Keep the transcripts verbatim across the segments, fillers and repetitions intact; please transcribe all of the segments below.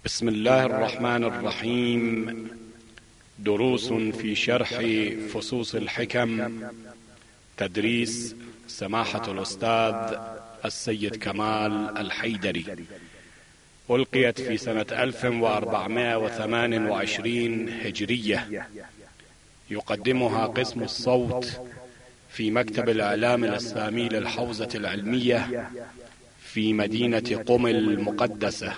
بسم الله الرحمن الرحيم. دروس في شرح فصوص الحكم، تدريس سماحة الأستاذ السيد كمال الحيدري، ألقيت في سنة ألف وأربعمائة وثمانية وعشرين هجرية. يقدمها قسم الصوت في مكتب الإعلام الإسلامي للحوزة العلمية في مدينة قم المقدسة.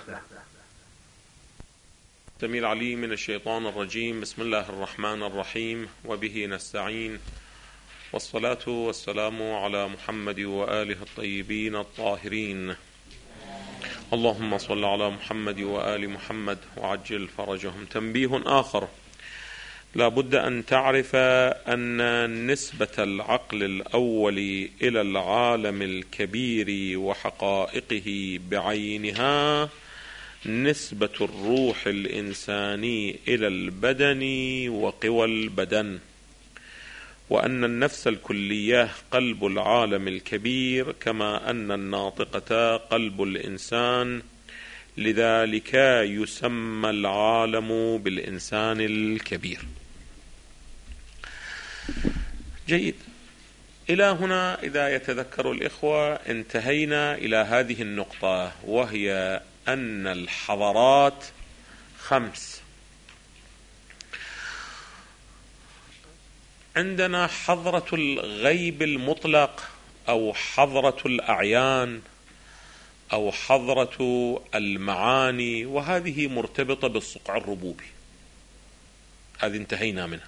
السميع العليم من الشيطان الرجيم. بسم الله الرحمن الرحيم، وبه نستعين، والصلاة والسلام على محمد وآله الطيبين الطاهرين. اللهم صل على محمد وآل محمد وعجل فرجهم. تنبيه آخر: لا بد أن تعرف أن نسبة العقل الأول إلى العالم الكبير وحقائقه بعينها نسبة الروح الإنساني إلى البدن وقوى البدن، وأن النفس الكلية قلب العالم الكبير، كما أن الناطقة قلب الإنسان، لذلك يسمى العالم بالإنسان الكبير. جيد، إلى هنا إذا يتذكر الإخوة انتهينا إلى هذه النقطة، وهي أن الحضارات خمس. عندنا حضرة الغيب المطلق، أو حضرة الأعيان، أو حضرة المعاني، وهذه مرتبطة بالصقع الربوبي، هذه انتهينا منها.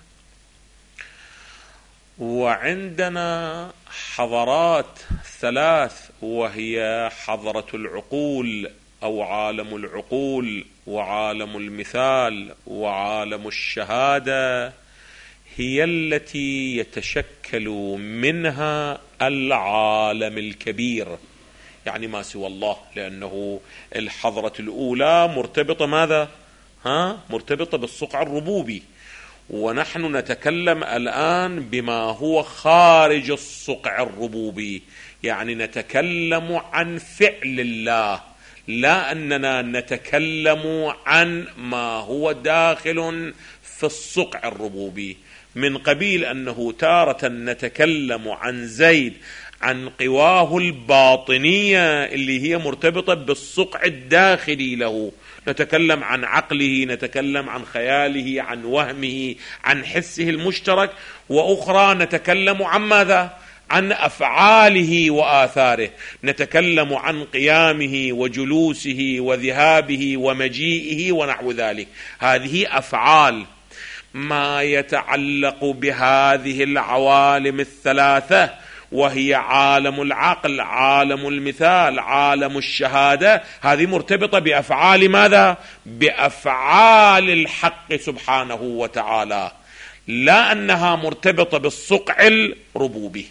وعندنا حضارات ثلاث، وهي حضرة العقول أو عالم العقول، وعالم المثال، وعالم الشهادة، هي التي يتشكل منها العالم الكبير، يعني ما سوى الله، لأنه الحضرة الأولى مرتبطة ماذا؟ ها؟ مرتبطة بالصقع الربوبي، ونحن نتكلم الآن بما هو خارج الصقع الربوبي، يعني نتكلم عن فعل الله، لا أننا نتكلم عن ما هو داخل في الصقع الربوبي، من قبيل أنه تارة نتكلم عن زيد عن قواه الباطنية اللي هي مرتبطة بالصقع الداخلي له، نتكلم عن عقله، نتكلم عن خياله، عن وهمه، عن حسه المشترك، وأخرى نتكلم عن ماذا؟ عن أفعاله وآثاره، نتكلم عن قيامه وجلوسه وذهابه ومجيئه ونحو ذلك، هذه أفعال. ما يتعلق بهذه العوالم الثلاثة، وهي عالم العقل، عالم المثال، عالم الشهادة، هذه مرتبطة بأفعال ماذا؟ بأفعال الحق سبحانه وتعالى، لا أنها مرتبطة بالصقع الربوبي.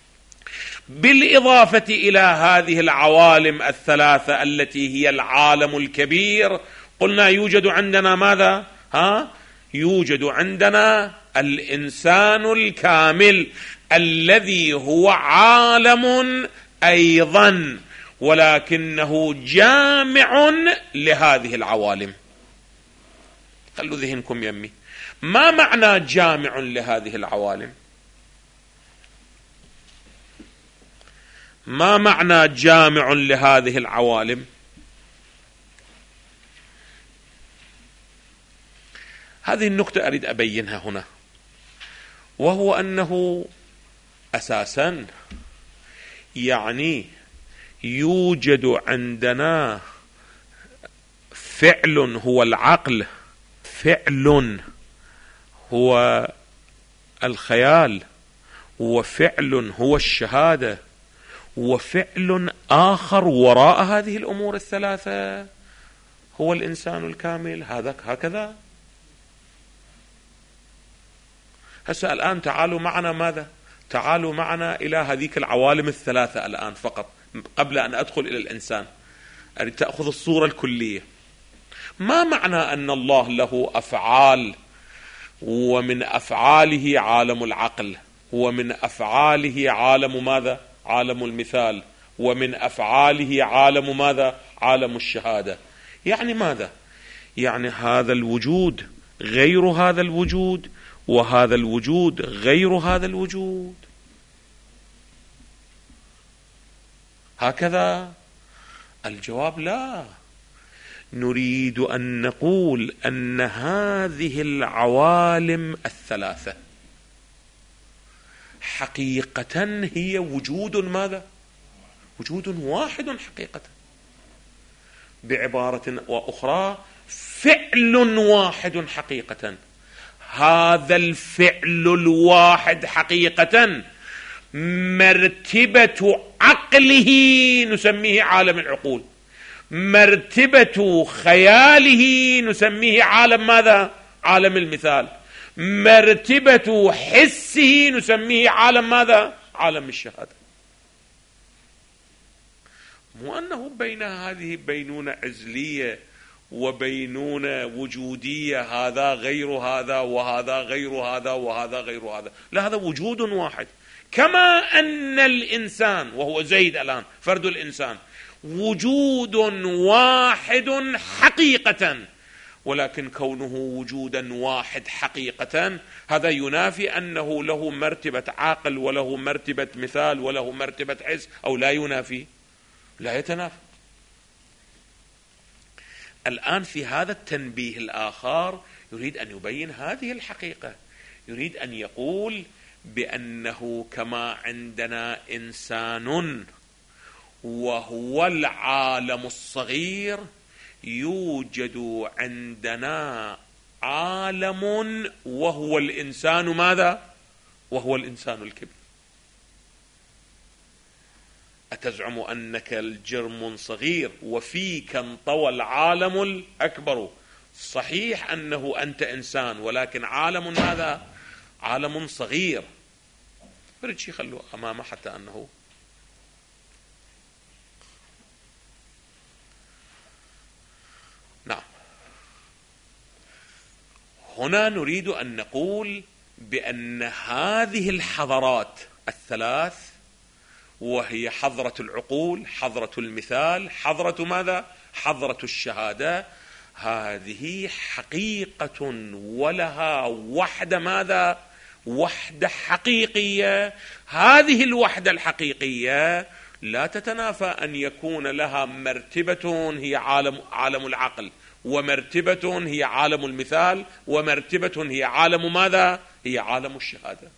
بالإضافة إلى هذه العوالم الثلاثة التي هي العالم الكبير، قلنا يوجد عندنا ماذا؟ ها؟ يوجد عندنا الإنسان الكامل، الذي هو عالم أيضا، ولكنه جامع لهذه العوالم. خلوا ذهنكم يمي، ما معنى جامع لهذه العوالم؟ ما معنى جامع لهذه العوالم؟ هذه النقطة أريد أبينها هنا، وهو أنه أساسا يعني يوجد عندنا فعل هو العقل، فعل هو الخيال، وفعل هو الشهادة، وفعل آخر وراء هذه الأمور الثلاثة هو الإنسان الكامل. هذا هكذا. هسه الآن تعالوا معنا ماذا؟ تعالوا معنا إلى هذيك العوالم الثلاثة الآن فقط، قبل أن أدخل إلى الإنسان أريد تأخذ الصورة الكلية. ما معنى أن الله له أفعال، ومن أفعاله عالم العقل، ومن أفعاله عالم ماذا؟ عالم المثال، ومن أفعاله عالم ماذا؟ عالم الشهادة. يعني ماذا؟ يعني هذا الوجود غير هذا الوجود، وهذا الوجود غير هذا الوجود. هكذا؟ الجواب لا. نريد أن نقول أن هذه العوالم الثلاثة حقيقة هي وجود ماذا؟ وجود واحد حقيقة. بعبارة أخرى فعل واحد حقيقة. هذا الفعل الواحد حقيقة مرتبة عقله نسميه عالم العقول، مرتبة خياله نسميه عالم ماذا؟ عالم المثال، مرتبة حسه نسميه عالم ماذا؟ عالم الشهادة. مو أنه بين هذه بينونة عزلية وبينونة وجودية، هذا غير هذا وهذا غير هذا وهذا غير هذا، لا، هذا وجود واحد. كما أن الإنسان وهو زيد الآن فرد الإنسان وجود واحد حقيقة، ولكن كونه وجودا واحد حقيقة هذا ينافي أنه له مرتبة عاقل وله مرتبة مثال وله مرتبة حس، أو لا ينافي؟ لا يتنافى. الآن في هذا التنبيه الآخر يريد أن يبين هذه الحقيقة، يريد أن يقول بأنه كما عندنا إنسان وهو العالم الصغير، يوجد عندنا عالم وهو الإنسان ماذا؟ وهو الإنسان الكبير. أتزعم أنك الجرم صغير وفيك انطوى العالم الأكبر؟ صحيح أنه أنت إنسان، ولكن عالم ماذا؟ عالم صغير. برد شي خلوه أمامه حتى أنه نعم. هنا نريد أن نقول بأن هذه الحضارات الثلاث، وهي حضرة العقول، حضرة المثال، حضرة ماذا؟ حضرة الشهادة، هذه حقيقة ولها وحدة ماذا؟ وحدة حقيقية. هذه الوحدة الحقيقية لا تتنافى أن يكون لها مرتبة هي عالم عالم العقل، ومرتبة هي عالم المثال، ومرتبة هي عالم ماذا؟ هي عالم الشهادة.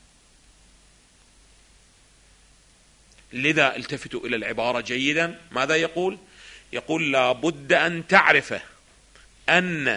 لذا التفتوا إلى العبارة جيدا. ماذا يقول؟ يقول لا بد أن تعرف أن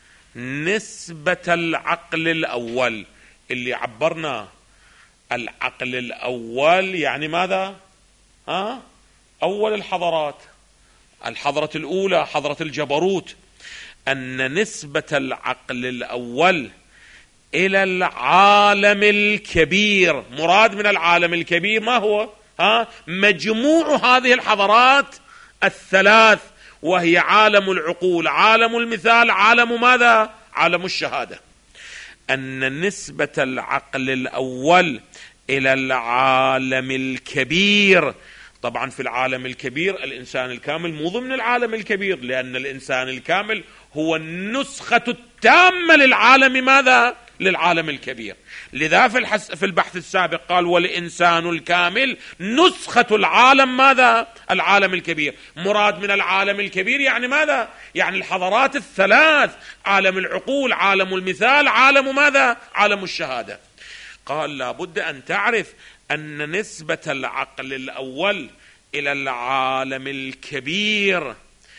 نسبة العقل الأول، اللي عبرنا العقل الأول يعني ماذا؟ ها؟ أول الحضارات، الحضرة الأولى حضرة الجبروت، أن نسبة العقل الأول إلى العالم الكبير، مراد من العالم الكبير ما هو؟ ها؟ مجموع هذه الحضارات الثلاث، وهي عالم العقول، عالم المثال، عالم ماذا؟ عالم الشهادة. أن نسبة العقل الأول إلى العالم الكبير، طبعا في العالم الكبير الإنسان الكامل مو ضمن العالم الكبير، لأن الإنسان الكامل هو النسخة التامة للعالم ماذا؟ للعالم الكبير. لذا في, الحس في البحث السابق قال والإنسان الكامل نسخة العالم ماذا؟ العالم الكبير. مراد من العالم الكبير يعني ماذا؟ يعني الحضارات الثلاث، عالم العقول، عالم المثال، عالم ماذا؟ عالم الشهادة. قال لابد أن تعرف أن نسبة العقل الأول إلى العالم الكبير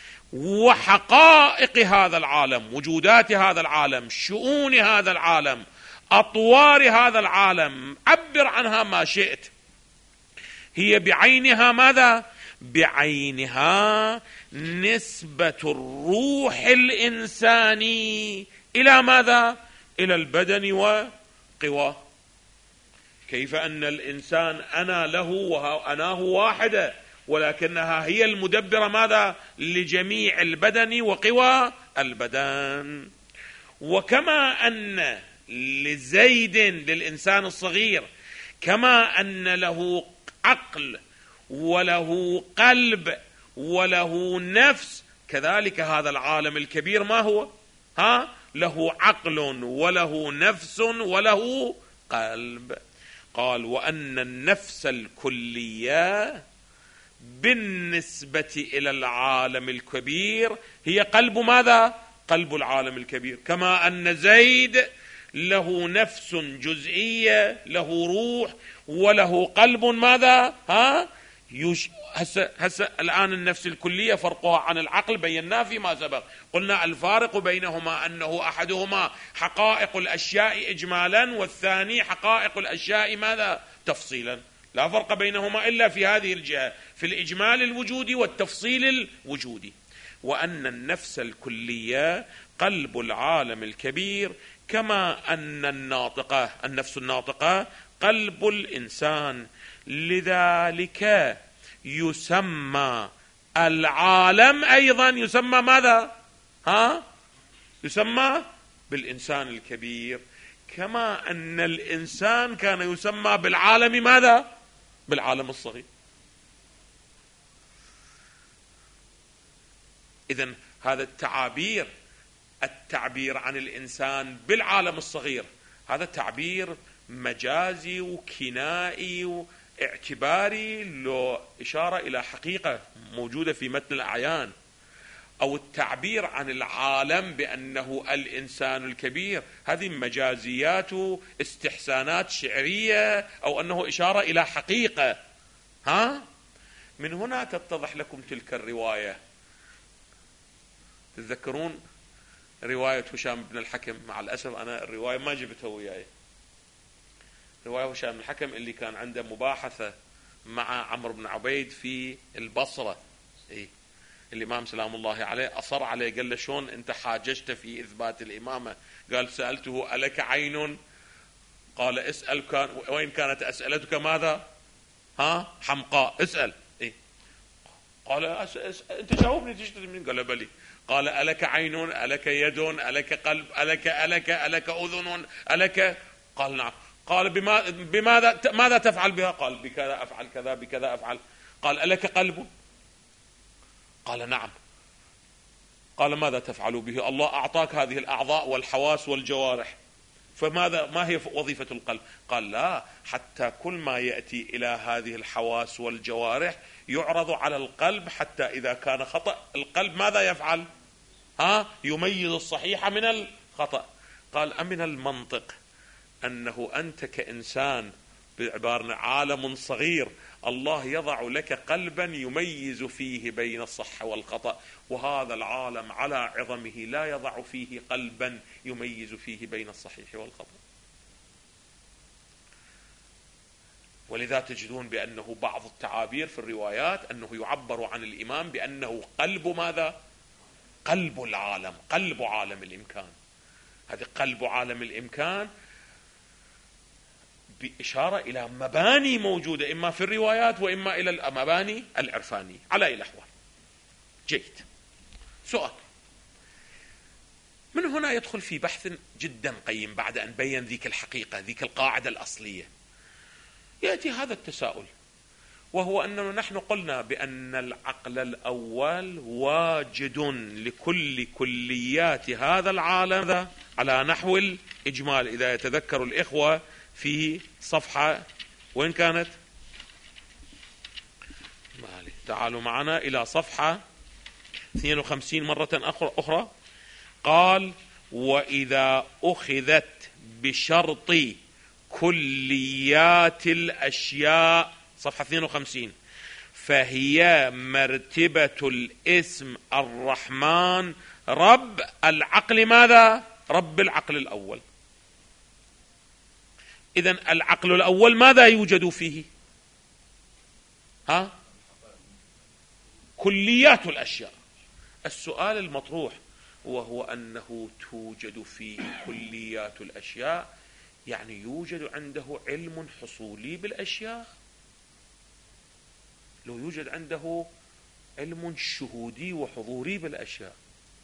وحقائق هذا العالم، وجودات هذا العالم، شؤون هذا العالم، أطوار هذا العالم، عبر عنها ما شئت، هي بعينها ماذا؟ بعينها نسبة الروح الإنساني إلى ماذا؟ إلى البدن وقواه. كيف أن الإنسان أنا له وأناه واحدة، ولكنها هي المدبرة ماذا؟ لجميع البدن وقوى البدن. وكما أن لزيد للإنسان الصغير كما أن له عقل وله قلب وله نفس، كذلك هذا العالم الكبير ما هو؟ ها؟ له عقل وله نفس وله قلب. قال وأن النفس الكلية بالنسبة إلى العالم الكبير هي قلب ماذا؟ قلب العالم الكبير. كما أن زيد له نفس جزئية، له روح وله قلب ماذا؟ ها؟ يش... هسه هسه الآن النفس الكلية فرقها عن العقل بيناه فيما سبق. قلنا الفارق بينهما أنه أحدهما حقائق الأشياء إجمالا والثاني حقائق الأشياء ماذا؟ تفصيلا. لا فرق بينهما إلا في هذه الجهة، في الإجمال الوجودي والتفصيل الوجودي. وأن النفس الكلية قلب العالم الكبير، كما أن الناطقة النفس الناطقة قلب الإنسان. لذلك يسمى العالم أيضا يسمى ماذا؟ ها؟ يسمى بالإنسان الكبير، كما أن الإنسان كان يسمى بالعالم ماذا؟ بالعالم الصغير. إذن هذا التعابير التعبير عن الإنسان بالعالم الصغير هذا تعبير مجازي وكنائي واعتباري، لو إشارة إلى حقيقة موجودة في متن الأعيان. أو التعبير عن العالم بأنه الإنسان الكبير هذه مجازيات استحسانات شعرية، أو أنه إشارة إلى حقيقة. ها؟ من هنا تتضح لكم تلك الرواية. تتذكرون رواية هشام بن الحكم؟ مع الأسف أنا الرواية ما جبتها وياي. رواية هشام بن الحكم اللي كان عنده مباحثة مع عمرو بن عبيد في البصرة. إيه؟ الإمام سلام الله عليه أصر عليه، قال له شلون أنت حاججت في إثبات الإمامة؟ قال سألته ألك عين؟ قال اسأل كان وين كانت أسئلتك ماذا؟ ها؟ حمقاء، اسأل. إيه؟ قال أس... أس... أنت جاوبني تشتري من؟ قال بلي. قال ألك عين؟ ألك يد؟ ألك قلب؟ ألك ألك ألك أذن؟ ألك؟ قال نعم. قال بما... بماذا ماذا تفعل بها؟ قال بكذا أفعل كذا بكذا أفعل. قال ألك قلب؟ قال نعم. قال ماذا تفعل به؟ الله أعطاك هذه الأعضاء والحواس والجوارح، فماذا ما هي وظيفة القلب؟ قال لا، حتى كل ما يأتي إلى هذه الحواس والجوارح يعرض على القلب، حتى إذا كان خطأ القلب ماذا يفعل؟ ها؟ يميز الصحيح من الخطأ. قال أمن المنطق أنه أنت كإنسان بعبارة عالم صغير الله يضع لك قلبا يميز فيه بين الصح والخطأ، وهذا العالم على عظمه لا يضع فيه قلبا يميز فيه بين الصحيح والخطأ. ولذا تجدون بأنه بعض التعابير في الروايات أنه يعبر عن الإمام بأنه قلب ماذا؟ قلب العالم، قلب عالم الإمكان. هذا قلب عالم الإمكان بإشارة إلى مباني موجودة إما في الروايات وإما إلى المباني العرفانية على أي الأحوال. جيد. سؤال من هنا يدخل في بحث جدا قيم بعد أن بين ذيك الحقيقة، ذيك القاعدة الأصلية. يأتي هذا التساؤل، وهو أننا نحن قلنا بأن العقل الأول واجد لكل كليات هذا العالم على نحو الإجمال. إذا يتذكر الإخوة في صفحة وين كانت؟ تعالوا معنا إلى صفحة اثنين وخمسين مرة أخرى. قال وإذا أخذت بشرط كليات الأشياء، صفحة اثنين وخمسين، فهي مرتبة الاسم الرحمن رب العقل ماذا؟ رب العقل الأول. إذن العقل الأول ماذا يوجد فيه؟ ها؟ كليات الأشياء. السؤال المطروح وهو أنه توجد فيه كليات الأشياء، يعني يوجد عنده علم حصولي بالأشياء؟ لو يوجد عنده علم شهودي وحضوري بالأشياء،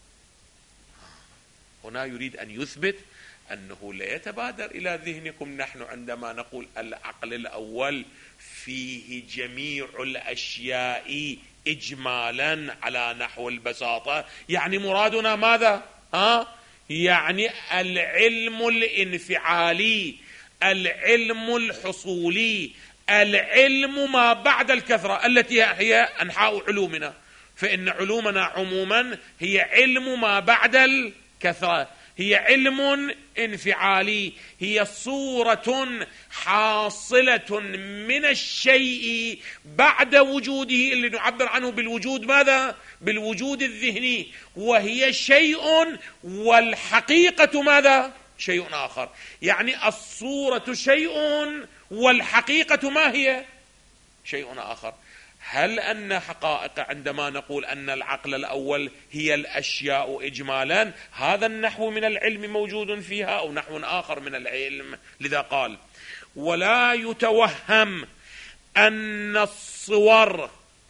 هنا يريد أن يثبت أنه لا يتبادر إلى ذهنكم نحن عندما نقول العقل الأول فيه جميع الأشياء إجمالا على نحو البساطة. يعني مرادنا ماذا؟ ها؟ يعني العلم الانفعالي، العلم الحصولي، العلم ما بعد الكثرة التي هي أنحاء علومنا. فإن علومنا عموما هي علم ما بعد الكثرة، هي علم انفعالي، هي صورة حاصلة من الشيء بعد وجوده، اللي نعبر عنه بالوجود ماذا؟ بالوجود الذهني، وهي شيء والحقيقة ماذا؟ شيء آخر. يعني الصورة شيء والحقيقة ما هي؟ شيء آخر. هل أن حقائق عندما نقول أن العقل الأول هي الأشياء إجمالا، هذا النحو من العلم موجود فيها أو نحو آخر من العلم؟ لذا قال: ولا يتوهم أن الصور،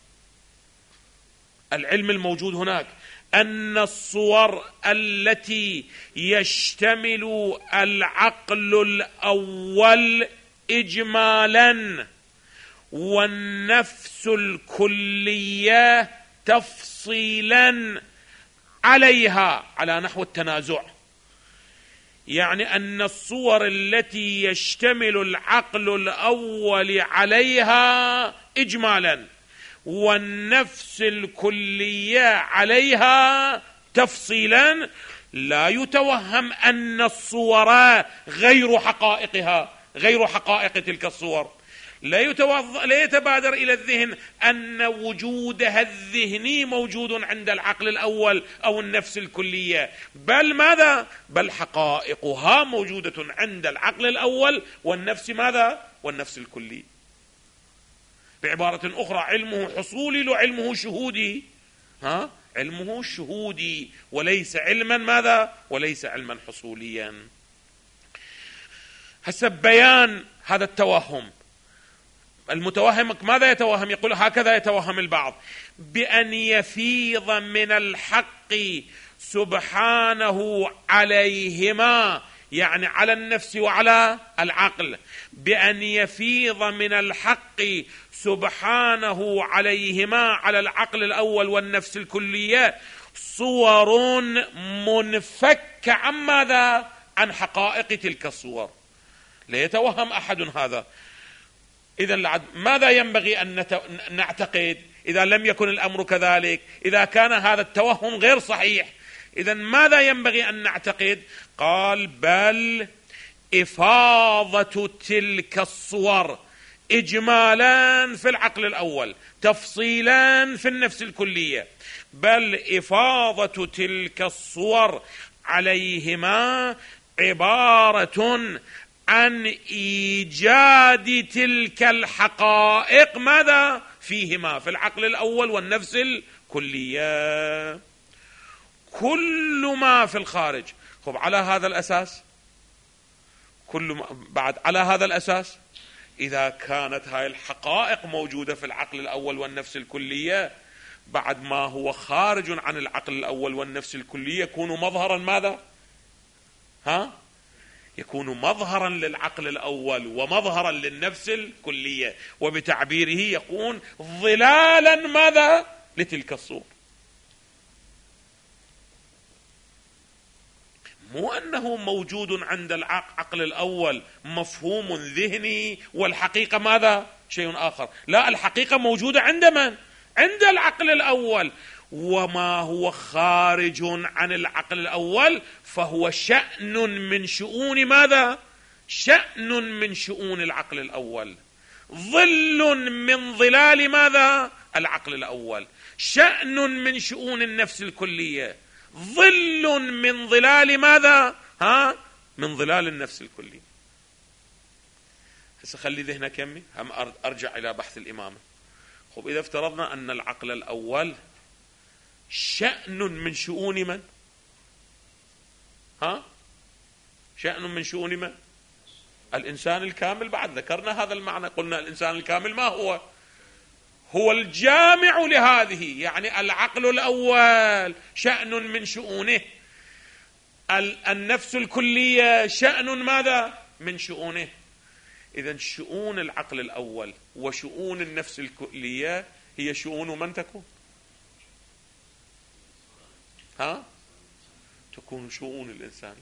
العلم الموجود هناك، أن الصور التي يشتمل العقل الأول إجمالا والنفس الكلية تفصيلا عليها، على نحو التنازع. يعني أن الصور التي يشتمل العقل الأول عليها إجمالا والنفس الكلية عليها تفصيلا، لا يتوهم أن الصور غير حقائقها، غير حقائق تلك الصور. لا, لا يتبادر إلى الذهن أن وجودها الذهني موجود عند العقل الأول أو النفس الكلية، بل ماذا؟ بل حقائقها موجودة عند العقل الأول والنفس ماذا؟ والنفس الكلي. بعبارة أخرى، علمه حصولي وعلمه شهودي. ها؟ علمه شهودي وليس علما ماذا؟ وليس علما حصوليا. حسب بيان هذا التوهم، المتوهم ماذا يتوهم؟ يقول هكذا يتوهم البعض: بأن يفيض من الحق سبحانه عليهما، يعني على النفس وعلى العقل، بأن يفيض من الحق سبحانه عليهما، على العقل الأول والنفس الكلية، صور منفكة عن ماذا؟ عن حقائق تلك الصور. لا يتوهم أحد هذا. إذا ماذا ينبغي أن نعتقد إذا لم يكن الأمر كذلك؟ إذا كان هذا التوهم غير صحيح، إذا ماذا ينبغي أن نعتقد؟ قال: بل إفاضة تلك الصور إجمالا في العقل الأول، تفصيلا في النفس الكلية، بل إفاضة تلك الصور عليهما عبارة عن إيجاد تلك الحقائق ماذا؟ فيهما، في العقل الأول والنفس الكلية. كل ما في الخارج. خب على هذا الأساس، كل ما بعد على هذا الأساس، إذا كانت هاي الحقائق موجودة في العقل الأول والنفس الكلية، بعد ما هو خارج عن العقل الأول والنفس الكلية يكون مظهرا ماذا؟ ها؟ يكون مظهرا للعقل الأول ومظهرا للنفس الكلية، وبتعبيره يكون ظلالا ماذا؟ لتلك الصور. مو أنه موجود عند العقل الأول مفهوم ذهني والحقيقة ماذا؟ شيء آخر. لا، الحقيقة موجودة عند من؟ عند العقل الأول، وما هو خارج عن العقل الأول فهو شأن من شؤون ماذا؟ شأن من شؤون العقل الأول، ظل من ظلال ماذا؟ العقل الأول، شأن من شؤون النفس الكلية، ظل من ظلال ماذا؟ ها؟ من ظلال النفس الكلية. هسه خلي ذهنك يمي، هم أرجع إلى بحث الإمامة. خب إذا افترضنا أن العقل الأول شأن من شؤون من؟ ها؟ شأن من شؤون من؟ الإنسان الكامل. بعد ذكرنا هذا المعنى، قلنا الإنسان الكامل ما هو؟ هو الجامع لهذه، يعني العقل الأول شأن من شؤونه، النفس الكلية شأن ماذا؟ من شؤونه. إذن شؤون العقل الأول وشؤون النفس الكلية هي شؤون من تكون؟ ها تكون شؤون الإنسان.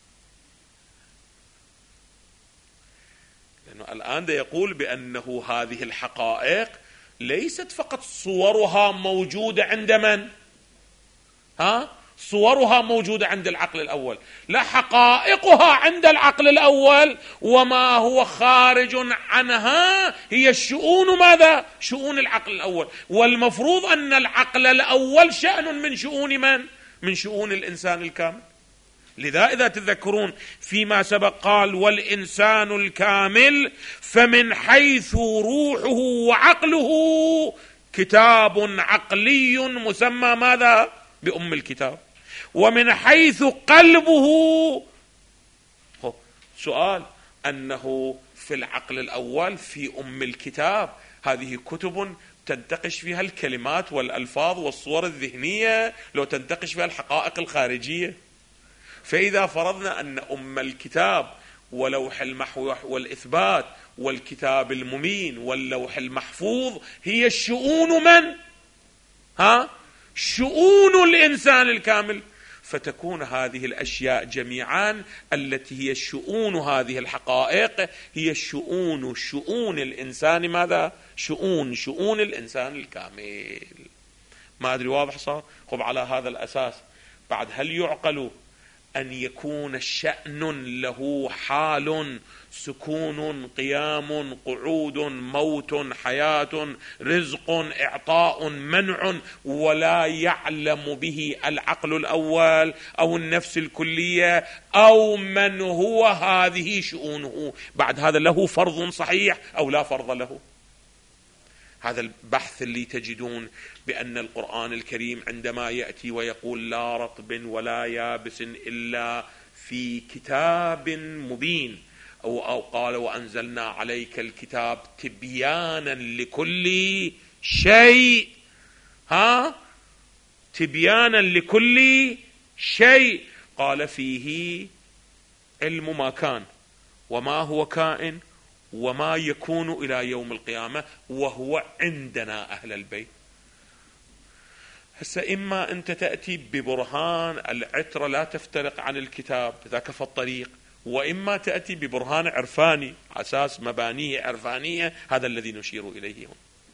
لأنه الآن ده يقول بأنه هذه الحقائق ليست فقط صورها موجودة عند من؟ ها؟ صورها موجودة عند العقل الأول، لا، حقائقها عند العقل الأول، وما هو خارج عنها هي الشؤون ماذا؟ شؤون العقل الأول. والمفروض أن العقل الأول شأن من شؤون من؟ من شؤون الإنسان الكامل. لذا إذا تذكرون فيما سبق قال والإنسان الكامل فمن حيث روحه وعقله كتاب عقلي مسمى ماذا؟ بأم الكتاب. ومن حيث قلبه، سؤال، أنه في العقل الأول في أم الكتاب هذه كتب تنتقش فيها الكلمات والألفاظ والصور الذهنية، لو تنتقش فيها الحقائق الخارجية. فإذا فرضنا أن أم الكتاب ولوح المحو والإثبات والكتاب المبين واللوح المحفوظ هي الشؤون من؟ ها؟ شؤون الإنسان الكامل، فتكون هذه الأشياء جميعا التي هي الشؤون، هذه الحقائق هي الشؤون شؤون الإنسان ماذا؟ شؤون شؤون الإنسان الكامل. ما أدري واضح صار؟ خب على هذا الأساس بعد هل يعقل أن يكون شأن له حال، سكون، قيام، قعود، موت، حياة، رزق، إعطاء، منع، ولا يعلم به العقل الأول أو النفس الكلية أو من هو هذه شؤونه؟ بعد هذا له فرض صحيح أو لا فرض له؟ هذا البحث اللي تجدون بأن القرآن الكريم عندما يأتي ويقول لا رطب ولا يابس إلا في كتاب مبين، أو, أو قال وأنزلنا عليك الكتاب تبيانا لكل شيء، ها تبيانا لكل شيء، قال فيه علم ما كان وما هو كائن وما يكون إلى يوم القيامة وهو عندنا أهل البيت. هسه إما أنت تأتي ببرهان العترة لا تفترق عن الكتاب ذاك في الطريق، وإما تأتي ببرهان عرفاني أساس مبانيه عرفانية، هذا الذي نشير إليه.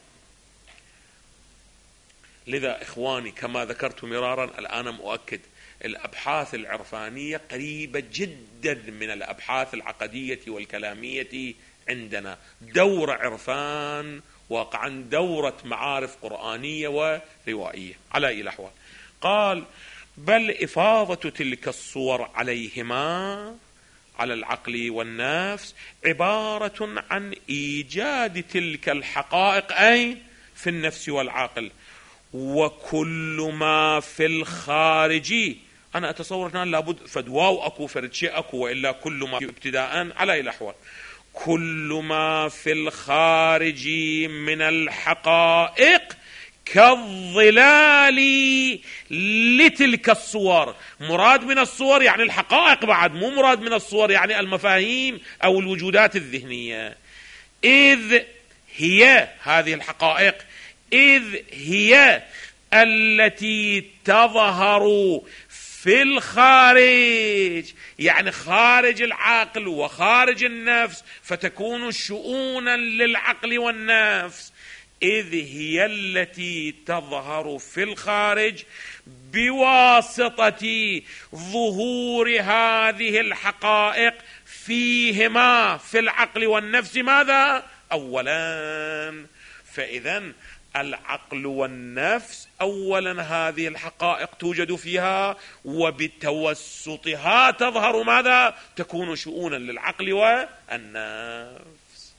لذا إخواني كما ذكرت مرارا الآن مؤكد، الأبحاث العرفانية قريبة جدا من الأبحاث العقدية والكلامية عندنا، دورة عرفان واقعا دورة معارف قرآنية وروائية على أي الأحوال. قال بل إفاضة تلك الصور عليهما على العقل والنفس عبارة عن إيجاد تلك الحقائق أي في النفس والعقل، وكل ما في الخارج. أنا أتصور أن لابد فدواو أكو فرد شيء أكو، وإلا كل ما ابتداء على أي الأحوال كل ما في الخارج من الحقائق كالظلال لتلك الصور. مراد من الصور يعني الحقائق، بعد مو مراد من الصور يعني المفاهيم أو الوجودات الذهنية. إذ هي هذه الحقائق إذ هي التي تظهر في الخارج، يعني خارج العقل وخارج النفس، فتكون شؤونا للعقل والنفس. إذ هي التي تظهر في الخارج بواسطة ظهور هذه الحقائق فيهما في العقل والنفس ماذا؟ أولا، فإذن العقل والنفس أولا هذه الحقائق توجد فيها، وبتوسطها تظهر ماذا؟ تكون شؤونا للعقل والنفس،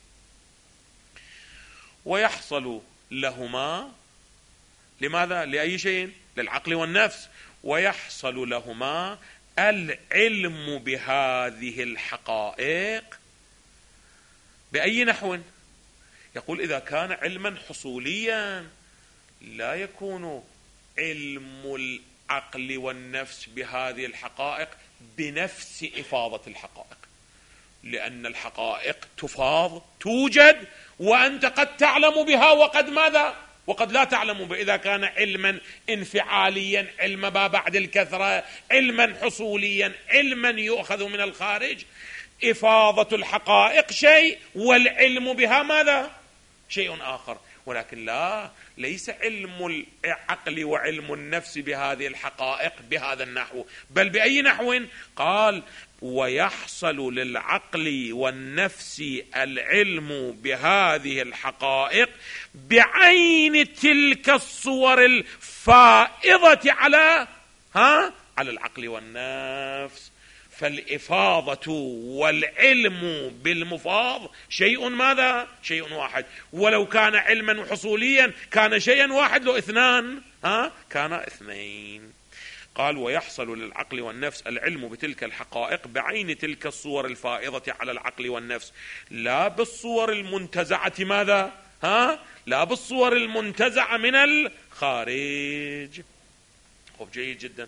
ويحصل لهما لماذا؟ لأي شيء؟ للعقل والنفس. ويحصل لهما العلم بهذه الحقائق بأي نحو؟ يقول إذا كان علما حصوليا لا يكون علم العقل والنفس بهذه الحقائق بنفس إفاضة الحقائق، لأن الحقائق تفاض توجد وأنت قد تعلم بها وقد ماذا؟ وقد لا تعلم إذا كان علما انفعاليا، علم ما بعد الكثرة، علما حصوليا، علما يؤخذ من الخارج. إفاضة الحقائق شيء والعلم بها ماذا؟ شيء آخر. ولكن لا، ليس علم العقل وعلم النفس بهذه الحقائق بهذا النحو، بل بأي نحو؟ قال: ويحصل للعقل والنفس العلم بهذه الحقائق بعين تلك الصور الفائضة على ها على العقل والنفس. فالإفاضة والعلم بالمفاض شيء ماذا؟ شيء واحد. ولو كان علما حصوليا كان شيئا واحد، لو اثنان ها كان اثنين. قال: ويحصل للعقل والنفس العلم بتلك الحقائق بعين تلك الصور الفائضة على العقل والنفس، لا بالصور المنتزعة ماذا؟ ها لا بالصور المنتزعة من الخارج. خب جيد جدا.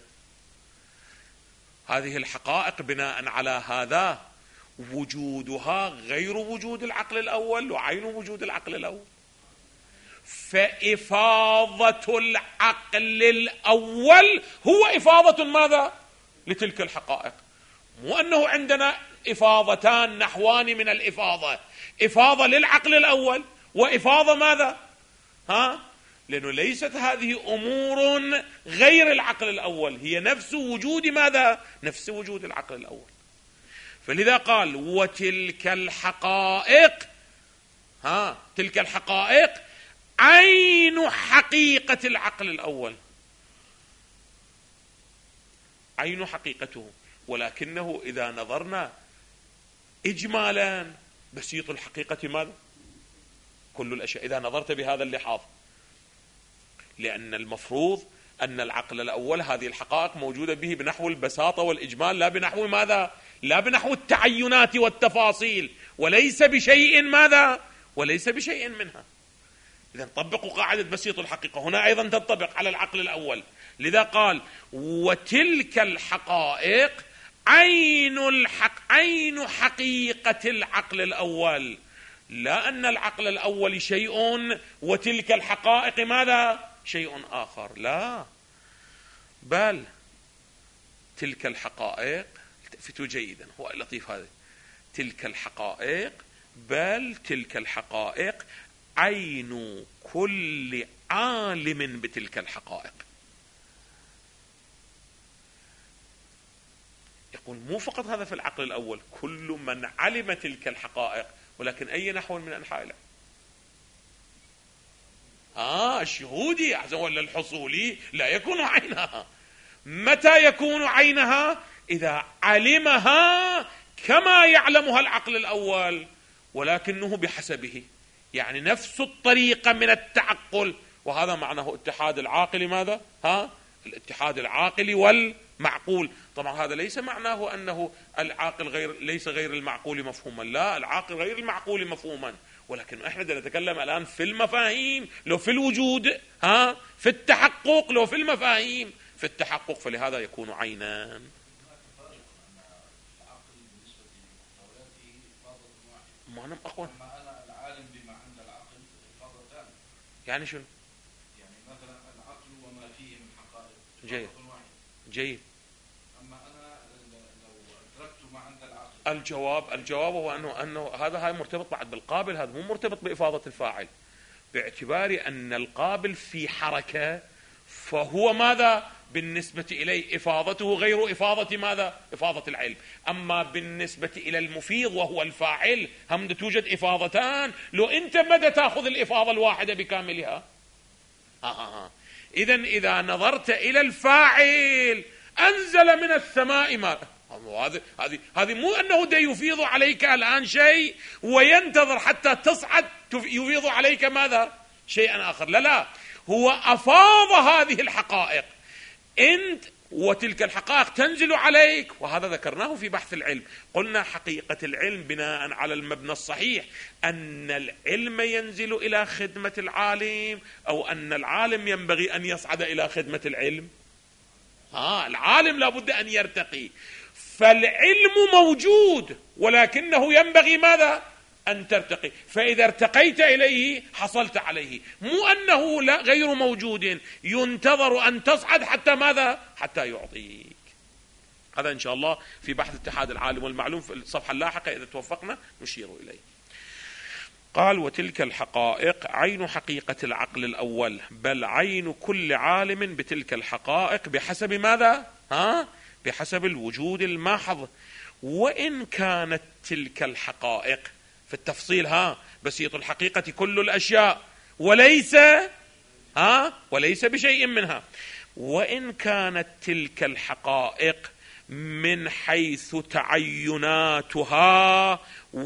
هذه الحقائق بناء على هذا وجودها غير وجود العقل الأول وعين وجود العقل الأول. فإفاضة العقل الأول هو إفاضة ماذا؟ لتلك الحقائق. مو أنه عندنا إفاضتان نحوان من الإفاضة، إفاضة للعقل الأول وإفاضة ماذا؟ ها؟ لأنه ليست هذه أمور غير العقل الأول، هي نفس وجود ماذا؟ نفس وجود العقل الأول. فلذا قال: وتلك الحقائق ها تلك الحقائق عين حقيقة العقل الأول، عين حقيقته. ولكنه إذا نظرنا إجمالا بسيط الحقيقة ماذا؟ كل الأشياء إذا نظرت بهذا اللحاظ، لأن المفروض أن العقل الأول هذه الحقائق موجودة به بنحو البساطة والإجمال، لا بنحو ماذا؟ لا بنحو التعينات والتفاصيل، وليس بشيء ماذا؟ وليس بشيء منها. إذا طبقوا قاعدة بسيط الحقيقة هنا أيضا تنطبق على العقل الأول. لذا قال: وتلك الحقائق عين الحق عين حقيقة العقل الأول، لا أن العقل الأول شيء وتلك الحقائق ماذا؟ شيء آخر، لا، بل تلك الحقائق، التفتوا جيدا، هو لطيف هذا، تلك الحقائق بل تلك الحقائق عين كل عالم بتلك الحقائق. يقول مو فقط هذا في العقل الأول، كل من علم تلك الحقائق، ولكن أي نحو من أنحاء العلم. آه الشهودي أحسن ولا الحصولي لا يكون عينها. متى يكون عينها؟ إذا علمها كما يعلمها العقل الأول، ولكنه بحسبه، يعني نفس الطريقة من التعقل. وهذا معناه اتحاد العاقل ماذا؟ ها الاتحاد العاقل والمعقول. طبعا هذا ليس معناه أنه العاقل غير ليس غير المعقول مفهوما، لا، العاقل غير المعقول مفهوما، ولكن احنا نتكلم الآن في المفاهيم، لو في الوجود، ها في التحقق، لو في المفاهيم في التحقق، فلهذا يكون عينان. ما أنا أقوى. يعني شنو؟ يعني مثلا العقل وما فيه من حقائق جيد جيد. أما أنا لو أدركت ما عند العقل، الجواب الجواب هو أنه أنه هذا هاي مرتبط بعد بالقابل، هذا مو مرتبط بإفاضة الفاعل، باعتبار أن القابل في حركة، فهو ماذا بالنسبة إليه؟ إفاضته غير إفاضة ماذا؟ إفاضة العلم. أما بالنسبة إلى المفيض وهو الفاعل هم توجد إفاضتان، لو أنت مدى تأخذ الإفاضة الواحدة بكاملها؟ آه آه آه. إذن إذا نظرت إلى الفاعل أنزل من السماء ماء، هذه هذه هذه مو أنه دا يفيض عليك الآن شيء وينتظر حتى تصعد يفيض عليك ماذا؟ شيئا آخر، لا لا، هو أفاض هذه الحقائق أنت، وتلك الحقائق تنزل عليك. وهذا ذكرناه في بحث العلم، قلنا حقيقة العلم بناء على المبنى الصحيح أن العلم ينزل إلى خدمة العالم، أو أن العالم ينبغي أن يصعد إلى خدمة العلم. آه العالم لابد أن يرتقي، فالعلم موجود ولكنه ينبغي ماذا؟ أن ترتقي، فإذا ارتقيت إليه حصلت عليه، مو أنه لا غير موجود ينتظر أن تصعد حتى ماذا؟ حتى يعطيك. هذا إن شاء الله في بحث اتحاد العالم والمعلوم في الصفحة اللاحقة إذا توفقنا نشير إليه. قال: وتلك الحقائق عين حقيقة العقل الأول، بل عين كل عالم بتلك الحقائق بحسب ماذا؟ ها؟ بحسب الوجود الماحظ. وإن كانت تلك الحقائق في التفصيل ها بسيط الحقيقة كل الأشياء وليس ها وليس بشيء منها. وإن كانت تلك الحقائق من حيث تعيناتها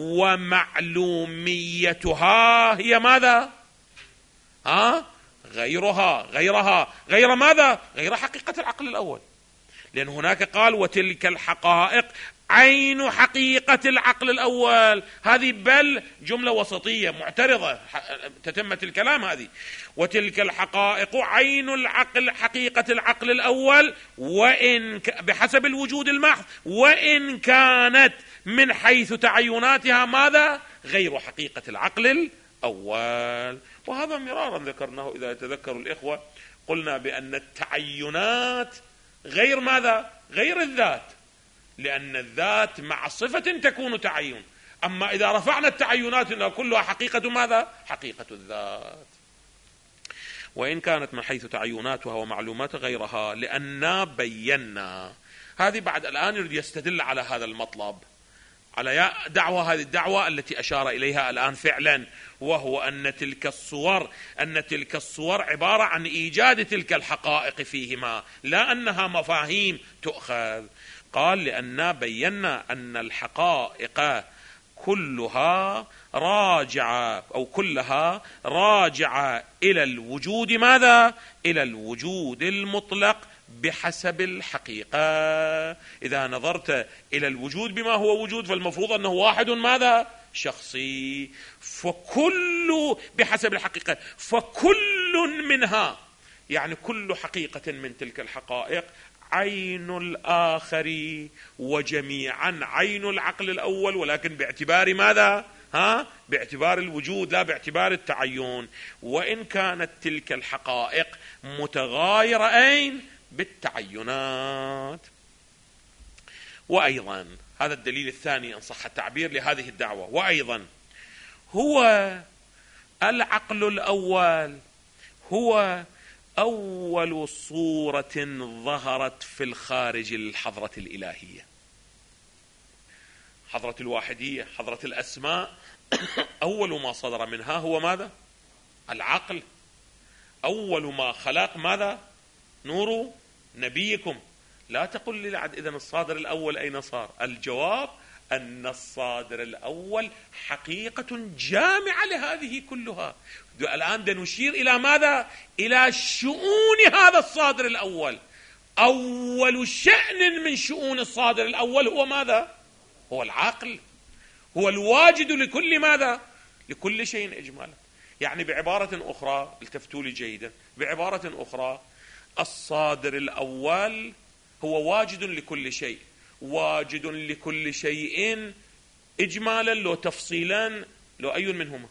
ومعلوميتها هي ماذا؟ ها؟ غيرها غيرها غير ماذا؟ غير حقيقة العقل الأول، لأن هناك قال: وتلك الحقائق عين حقيقة العقل الأول. هذه بل جملة وسطية معترضة تتمة الكلام هذه. وتلك الحقائق عين العقل حقيقة العقل الأول وإن بحسب الوجود المحض، وإن كانت من حيث تعيناتها ماذا؟ غير حقيقة العقل الأول. وهذا مرارا ذكرناه إذا يتذكر الإخوة، قلنا بأن التعينات غير ماذا؟ غير الذات، لأن الذات مع صفة تكون تعين، أما إذا رفعنا التعينات إنها كلها حقيقة ماذا؟ حقيقة الذات. وإن كانت من حيث تعيناتها ومعلومات غيرها، لأننا بينا. هذه بعد الآن يريد يستدل على هذا المطلب، على دعوة هذه الدعوة التي أشار إليها الآن فعلا، وهو أن تلك الصور أن تلك الصور عبارة عن إيجاد تلك الحقائق فيهما، لا أنها مفاهيم تؤخذ. قال: لأننا بينا أن الحقائق كلها راجعة أو كلها راجعة إلى الوجود ماذا؟ إلى الوجود المطلق بحسب الحقيقة. إذا نظرت إلى الوجود بما هو وجود فالمفروض أنه واحد ماذا؟ شخصي. فكل بحسب الحقيقة، فكل منها يعني كل حقيقة من تلك الحقائق عين الآخر، وجميعا عين العقل الأول، ولكن باعتبار ماذا؟ ها؟ باعتبار الوجود لا باعتبار التعين. وإن كانت تلك الحقائق متغايرة أين؟ بالتعينات. وأيضا هذا الدليل الثاني إن صح التعبير لهذه الدعوة، وأيضا هو العقل الأول هو أول صورة ظهرت في الخارج الحضرة الإلهية، حضرة الواحدية، حضرة الأسماء. أول ما صدر منها هو ماذا؟ العقل. أول ما خلق ماذا؟ نور نبيكم. لا تقل لي لعد إذن الصادر الأول أين صار؟ الجواب أن الصادر الأول حقيقة جامعة لهذه كلها. الآن نشير إلى ماذا؟ إلى شؤون هذا الصادر الأول. أول شأن من شؤون الصادر الأول هو ماذا؟ هو العقل، هو الواجد لكل ماذا؟ لكل شيء إجمالا. يعني بعبارة أخرى، التفتوا لي جيدا، بعبارة أخرى الصادر الأول هو واجد لكل شيء، واجد لكل شيء إجمالا لو تفصيلا لو أي منهما؟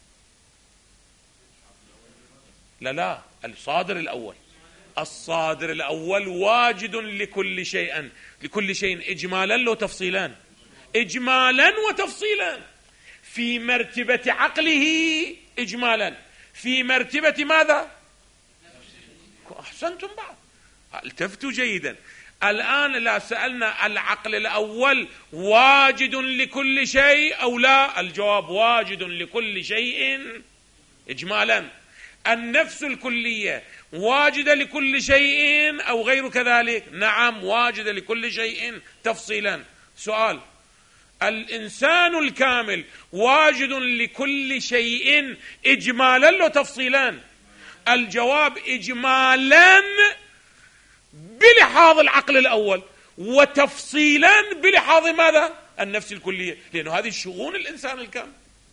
لا لا الصادر الأول الصادر الأول واجد لكل شيء لكل شيء إجمالا لو تفصيلا؟ إجمالا وتفصيلا. في مرتبة عقله إجمالا، في مرتبة ماذا؟ أحسنتم بعد، التفتوا جيدا. الآن لا سألنا العقل الأول واجد لكل شيء أو لا؟ الجواب واجد لكل شيء إجمالا. النفس الكلية واجد لكل شيء أو غير كذلك؟ نعم واجد لكل شيء تفصيلا. سؤال: الإنسان الكامل واجد لكل شيء إجمالا وتفصيلا؟ الجواب إجمالا بلحاظ العقل الأول، وتفصيلا بلحاظ ماذا؟ النفس الكلية، لأنه هذه شؤون الإنسان الكامل.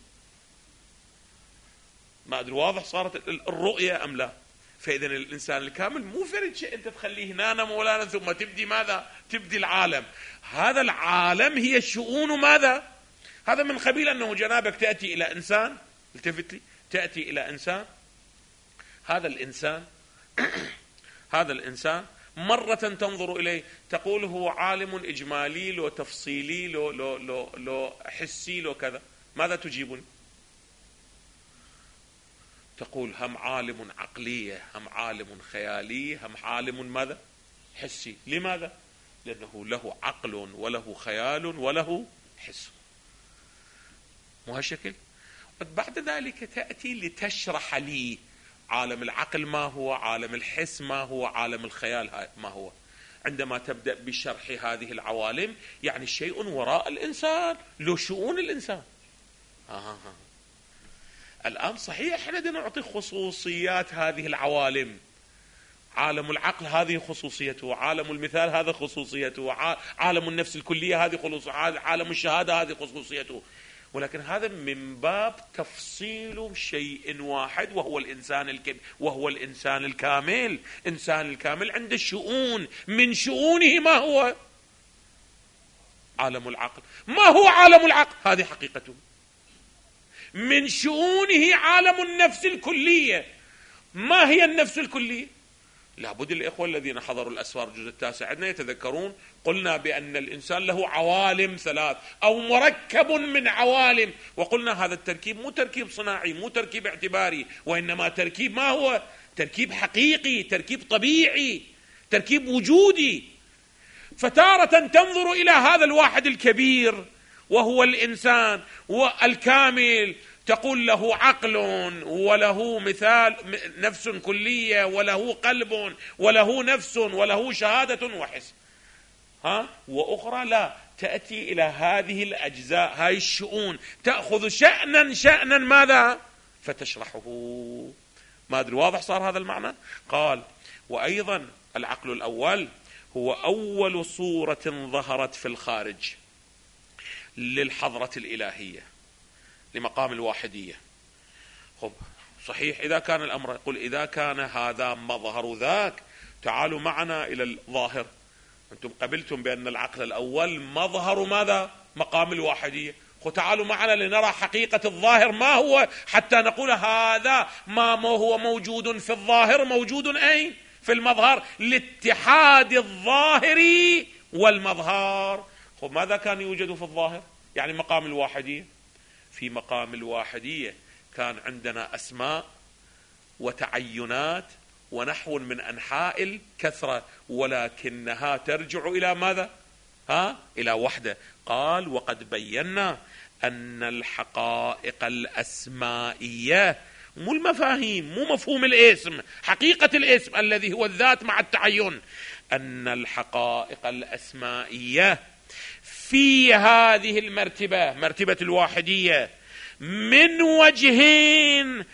ما أدري واضح صارت الرؤية أم لا؟ فإذا الإنسان الكامل مو فرد شيء أنت تخليه هنا مولانا ثم تبدي ماذا؟ تبدي العالم. هذا العالم هي شؤون ماذا؟ هذا من قبيل أنه جنابك تأتي إلى إنسان، التفت لي، تأتي إلى إنسان، هذا الإنسان هذا الإنسان مرة تنظر إليه تقول هو عالم إجمالي لو تفصيلي لو, لو, لو, لو حسي لو كذا، ماذا تجيبني؟ تقول هم عالم عقلية، هم عالم خيالي، هم عالم ماذا؟ حسي. لماذا؟ لأنه له عقل وله خيال وله حس. مو هالشكل؟ بعد ذلك تأتي لتشرح لي عالم العقل ما هو، عالم الحس ما هو، عالم الخيال ما هو. عندما تبدأ بشرح هذه العوالم يعني شيء وراء الإنسان، له شؤون الإنسان. آه. الآن صحيح احنا بدنا نعطي خصوصيات هذه العوالم، عالم العقل هذه خصوصيته، عالم المثال هذا خصوصيته، عالم النفس الكلية هذه خصوصيته، عالم الشهادة هذه خصوصيته، ولكن هذا من باب تفصيل شيء واحد وهو الإنسان الكامل، وهو الإنسان الكامل. إنسان الكامل عنده شؤون، من شؤونه ما هو؟ عالم العقل. ما هو عالم العقل؟ هذه حقيقته. من شؤونه عالم النفس الكلية. ما هي النفس الكلية؟ لابد الإخوة الذين حضروا الأسفار الجزء التاسع عندنا يتذكرون قلنا بأن الإنسان له عوالم ثلاث أو مركب من عوالم، وقلنا هذا التركيب مو تركيب صناعي، مو تركيب اعتباري، وإنما تركيب ما هو؟ تركيب حقيقي، تركيب طبيعي، تركيب وجودي. فتارة تنظر إلى هذا الواحد الكبير وهو الإنسان والكامل تقول له عقل وله مثال نفس كلية وله قلب وله نفس وله شهادة وحس، ها؟ وأخرى لا، تأتي إلى هذه الأجزاء، هاي الشؤون، تأخذ شأنا شأنا ماذا؟ فتشرحه. ما أدري واضح صار هذا المعنى؟ قال وأيضا العقل الأول هو أول صورة ظهرت في الخارج للحضرة الإلهية لمقام الواحدية. خب صحيح إذا كان الأمر يقول إذا كان هذا مظهر ذاك تعالوا معنا إلى الظاهر. أنتم قبلتم بأن العقل الأول مظهر ماذا؟ مقام الواحدية. تعالوا معنا لنرى حقيقة الظاهر ما هو، حتى نقول هذا ما هو موجود في الظاهر موجود أين؟ في المظهر، لاتحاد الظاهر والمظهر. خب ماذا كان يوجد في الظاهر؟ يعني مقام الواحدية. في مقام الواحدية كان عندنا أسماء وتعينات ونحو من أنحاء الكثرة، ولكنها ترجع إلى ماذا؟ ها؟ إلى وحدة. قال وقد بينا أن الحقائق الأسمائية، مو المفاهيم، مو مفهوم الاسم، حقيقة الاسم الذي هو الذات مع التعين، أن الحقائق الأسمائية في هذه المرتبة، مرتبة الواحدية، من وجهين،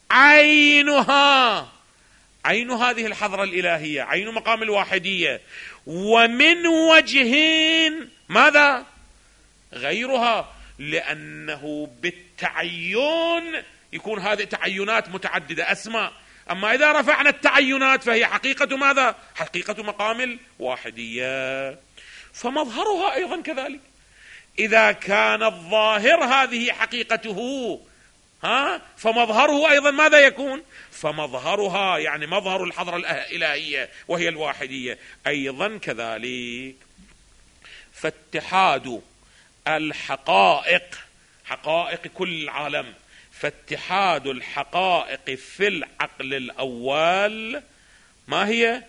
عينها عين هذه الحضرة الإلهية، عين مقام الواحدية، ومن وجهين ماذا؟ غيرها، لأنه بالتعين يكون هذه تعينات متعددة أسماء، أما إذا رفعنا التعينات فهي حقيقة ماذا؟ حقيقة مقام الواحدية. فمظهرها أيضا كذلك، إذا كان الظاهر هذه حقيقته، ها، فمظهره أيضا ماذا يكون؟ فمظهرها يعني مظهر الحضرة الإلهية وهي الواحدية أيضا كذلك. فاتحاد الحقائق، حقائق كل العالم، فاتحاد الحقائق في العقل الأول ما هي؟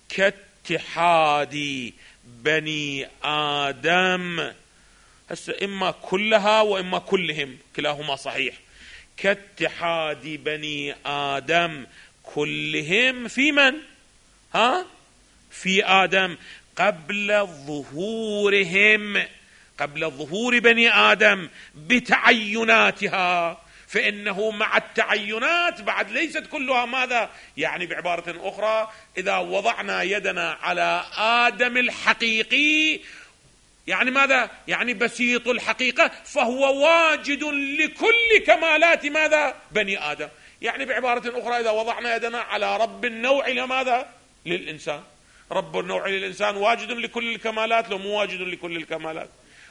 كاتحاد بني آدم. هسه إما كلها وإما كلهم، كلاهما صحيح. كاتحاد بني آدم كلهم في من؟ ها؟ في آدم، قبل ظهورهم، قبل ظهور بني آدم بتعيناتها، فإنه مع التعينات بعد ليست كلها ماذا؟ يعني بعبارة أخرى إذا وضعنا يدنا على آدم الحقيقي يعني ماذا؟ يعني بسيط الحقيقة، فهو واجد لكل كمالات ماذا؟ بني آدم. يعني بعبارة أخرى إذا وضعنا يدنا على رب النوع لماذا؟ للإنسان. رب النوع للإنسان واجد لكل الكمالات، لو مو واجد لكل الكمالات؟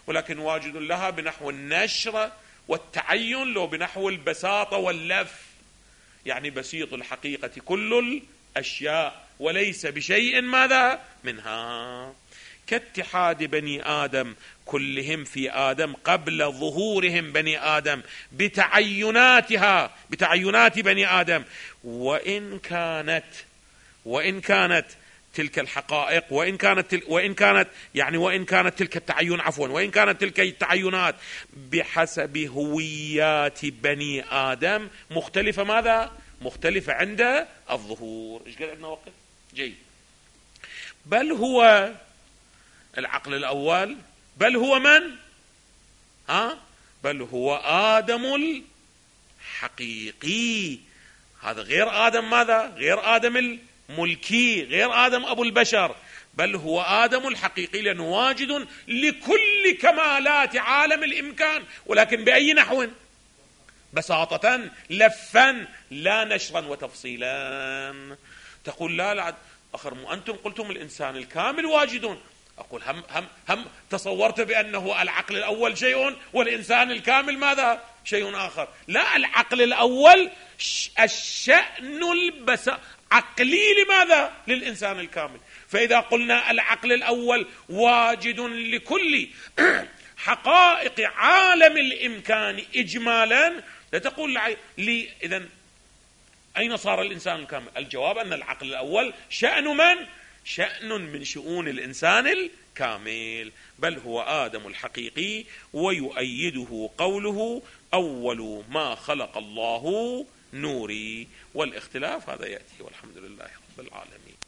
ولكن واجد لها بنحو النشر والتعين، لو بنحو البساطة واللف، يعني بسيط الحقيقة كل الأشياء وليس بشيء ماذا منها، كاتحاد بني آدم كلهم في آدم قبل ظهورهم بني آدم بتعيناتها بتعينات بني آدم، وإن كانت وإن كانت تلك الحقائق وإن كانت تل وإن كانت يعني وإن كانت تلك التعين عفوا وإن كانت تلك التعينات بحسب هويات بني آدم مختلفة ماذا؟ مختلفة عند الظهور. إيش قال عندنا وقت؟ جيد. بل هو العقل الأول، بل هو من؟ ها؟ بل هو آدم الحقيقي. هذا غير آدم ماذا؟ غير آدم الملكي، غير آدم أبو البشر، بل هو آدم الحقيقي، لأنه واجد لكل كمالات عالم الإمكان، ولكن بأي نحو؟ بساطة، لفا، لا نشرا وتفصيلا. تقول لا لا أخر مو أنتم قلتم الإنسان الكامل واجدون. أقول هم هم هم تصورت بأنه العقل الأول شيء والإنسان الكامل ماذا؟ شيء آخر. لا، العقل الأول الشأن البس عقلي لماذا؟ للإنسان الكامل. فإذا قلنا العقل الأول واجد لكل حقائق عالم الإمكان إجمالا، لا تقول لي إذن أين صار الإنسان الكامل؟ الجواب أن العقل الأول شأن من؟ شأن من شؤون الإنسان الكامل، بل هو آدم الحقيقي. ويؤيده قوله أول ما خلق الله نوري، والاختلاف هذا يأتي، والحمد لله رب العالمين.